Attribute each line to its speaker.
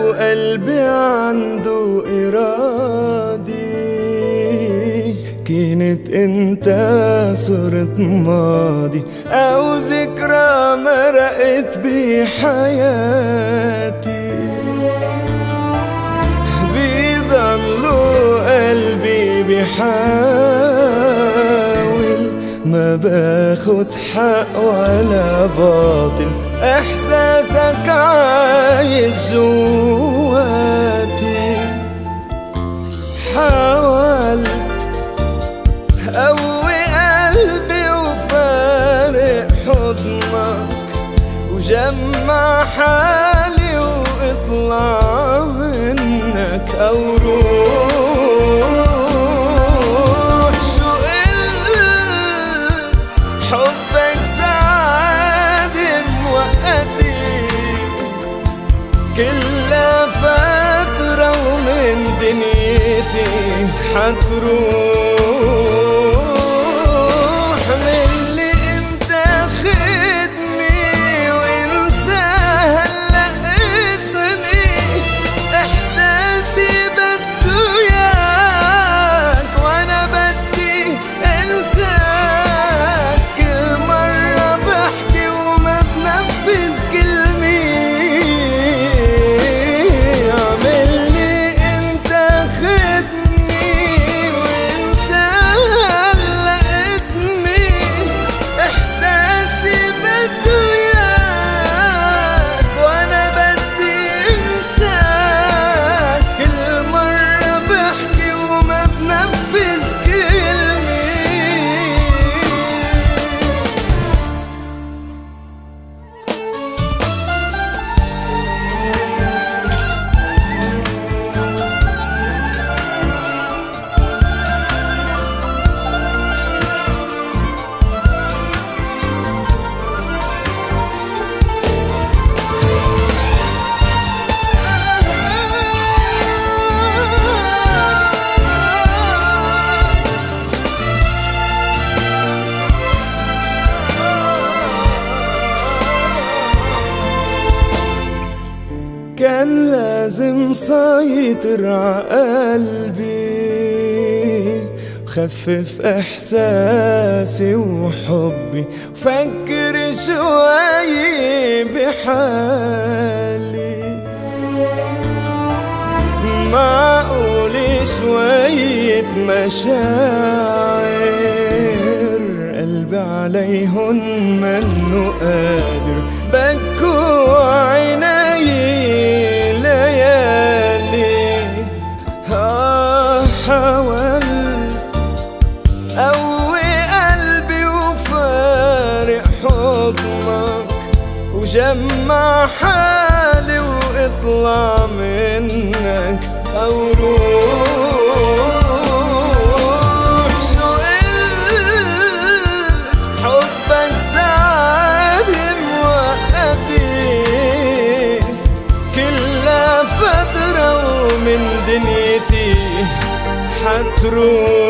Speaker 1: قلبي عنده إرادي، كنت انت صرت ماضي أو ذكرى مرقت بحياتي. بيضلوا قلبي بيحاول، ما باخد حق ولا باطل، احساسك عايش جواتي. حاولت قوي قلبي وفارق حضنك، وجمع حالي واطلع منك او روح. شو قلت حبك سعادة موقتي، كلها فترة ومن دنيتي حتروح. من اللي انت خدني وانسى هلا اسمي، احساسي بده اياك وانا بدي انساك. كل مرة بحكي وما بنفذ كلمي، عملي انت خدني وانسى هلا اسمي، احساسي بده اياك وانا بدي انساك. كل مرة بحكي وما بنفذ كلمي. كان لازم سيطر عقلبي، وخفف احساسي وحبي، وفكر شوي بحالي. معقول شوية مشاعر قلبي عليهن منو قادر، بكوا عيني ليالي. حاولت قوي قلبي وفارق حضنك، وجمع حالي واطلع منك او روح. شو قلت حبك سعادة موقتي، كلها فترة ومن دنيتي حتروح.